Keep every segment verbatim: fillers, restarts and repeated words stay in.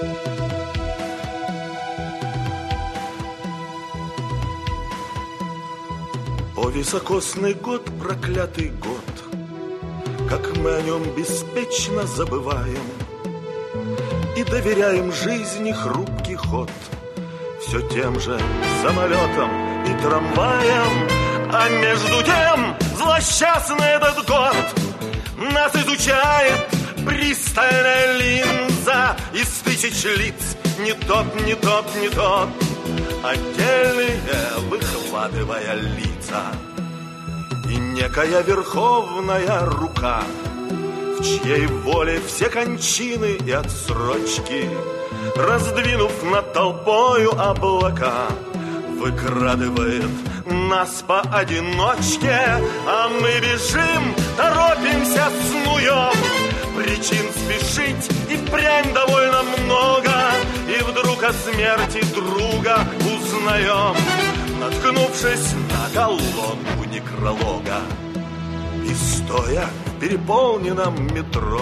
О, високосный год, проклятый год, как мы о нем беспечно забываем и доверяем жизни хрупкий ход все тем же самолетам и трамваям. А между тем злосчастный этот год нас изучает пристальная линза из тысяч лиц. Не тот, не тот, не тот, отдельные выхватывая лица. И некая верховная рука, в чьей воле все кончины и отсрочки, раздвинув над толпою облака, выкрадывает нас поодиночке. А мы бежим, торопимся, снуем. Причин спешить и впрямь довольно много. И вдруг о смерти друга узнаем, наткнувшись на колонку некролога. И стоя в переполненном метро,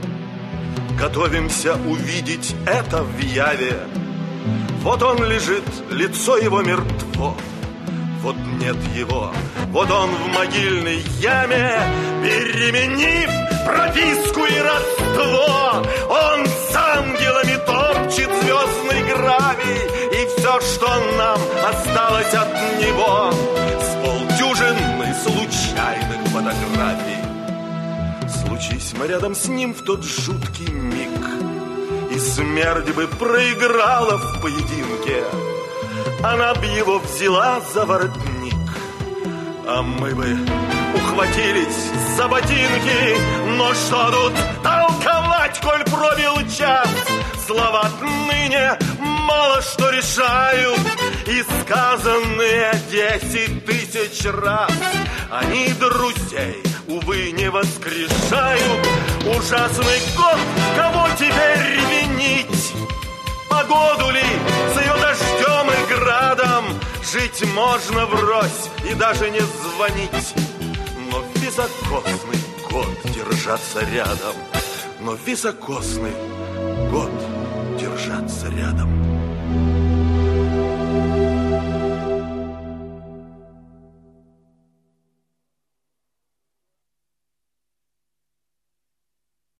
готовимся увидеть это в яве. Вот он лежит, лицо его мертво, вот нет его, вот он в могильной яме, переменив прописку и родство. Он с ангелами топчет звездный гравий, и все, что нам осталось от него, с полдюжины случайных фотографий. Случись мы рядом с ним в тот жуткий миг, и смерть бы проиграла в поединке, она б его взяла за воротник, а мы бы ухватились за ботинки. Но что тут толковать, коль пробил час? Слова отныне мало что решают, и сказанные десять тысяч раз они друзей, увы, не воскрешают. Ужасный год, кого теперь винить? Погоду ли с ее дождем и градом? Жить можно врозь и даже не звонить. Но високосный год держаться рядом, но високосный год держаться рядом.